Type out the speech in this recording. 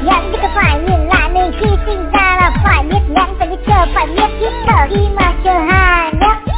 nhẫn chứ có phải nhìn lại mình khi sinh ra là phải biết nhẫn, phải biết chờ, phải biết hít thở khi mà chờ hà nhấc.